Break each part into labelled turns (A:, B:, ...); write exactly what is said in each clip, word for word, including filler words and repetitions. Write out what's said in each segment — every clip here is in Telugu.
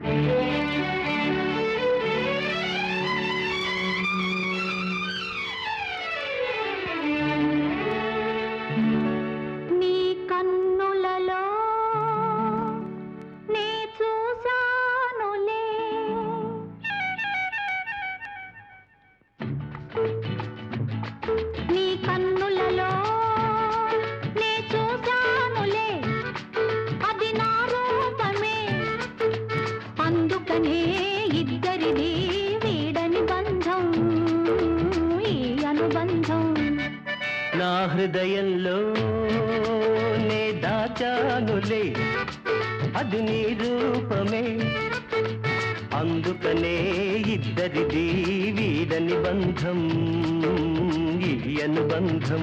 A: నీ కన్నులలో నే చూసానులే, నీ కన్నులలో నే చూసానులే, అది నా రూపమే. అందుకనే ఇద్దరిది వీడని బంధం, ఈ అనుబంధం.
B: నా హృదయంలో నే దాచానులే, అది నీ రూపమే. అందుకనే ఇద్దరిది వీడని బంధం, ఈ అనుబంధం.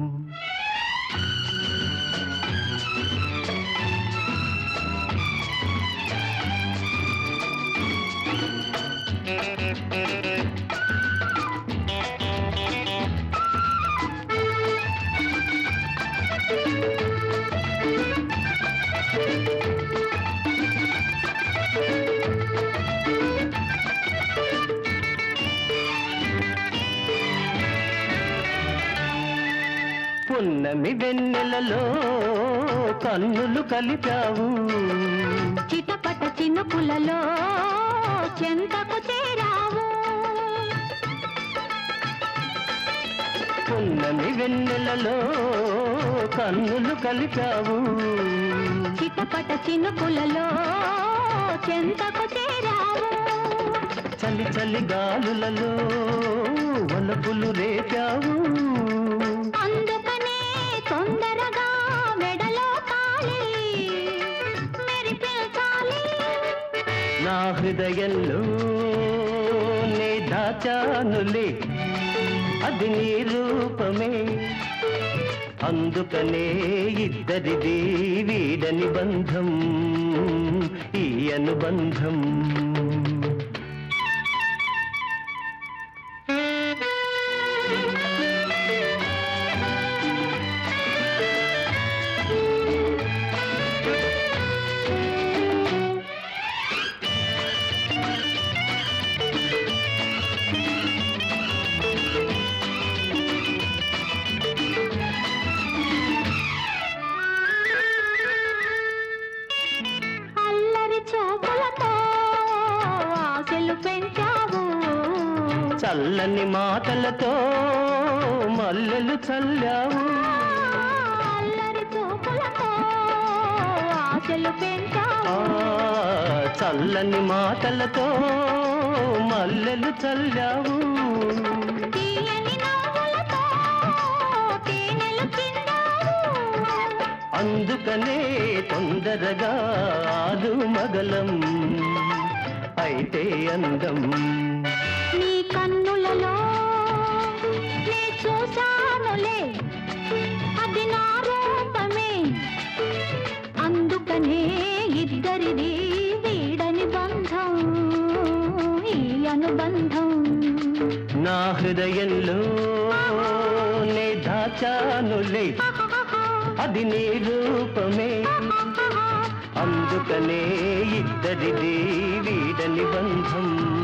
B: పున్నమి వెన్నెలలో కన్నులు కలిపావు,
A: చిటపట చినుకులలో చెంతకు చేరావు.
B: పున్నమి వెన్నెలలో కన్నులు కలిపావు,
A: చిటపట చినుకులలో చెంతకు చేరావు.
B: చలి చలి గాలులలో వలపులు రేపావు.
A: అందుకనే తొందరగా మెడలో తాళి మెరిపించాలి.
B: నా హృదయంలో నే దాచానులే, అది నీ రూపమే. అందుకనే ఇద్దరిది వీడని బంధం, ఈ అనుబంధం.
A: పెంచావు
B: చల్లని మాటలతో మల్లెలు చల్లావు.
A: అల్లరి చూపులతో ఆశలు పెంచావు.
B: చల్లని మాటలతో మల్లెలు చల్లావు.
A: తీయని నవ్వులతో తేనెలు చిందావు.
B: అందుకనే తొందరగా ఆలు మగలం అయితే అందం.
A: నీ కన్నులలో నే చూసానులే, అది నా రూపమే. అందుకనే ఇద్దరిది వీడని బంధం, ఈ అనుబంధం.
B: నా హృదయంలో నే దాచానులే, అది నీ రూపమే. అందుకనే ఇద్దరిది వీడని బంధం.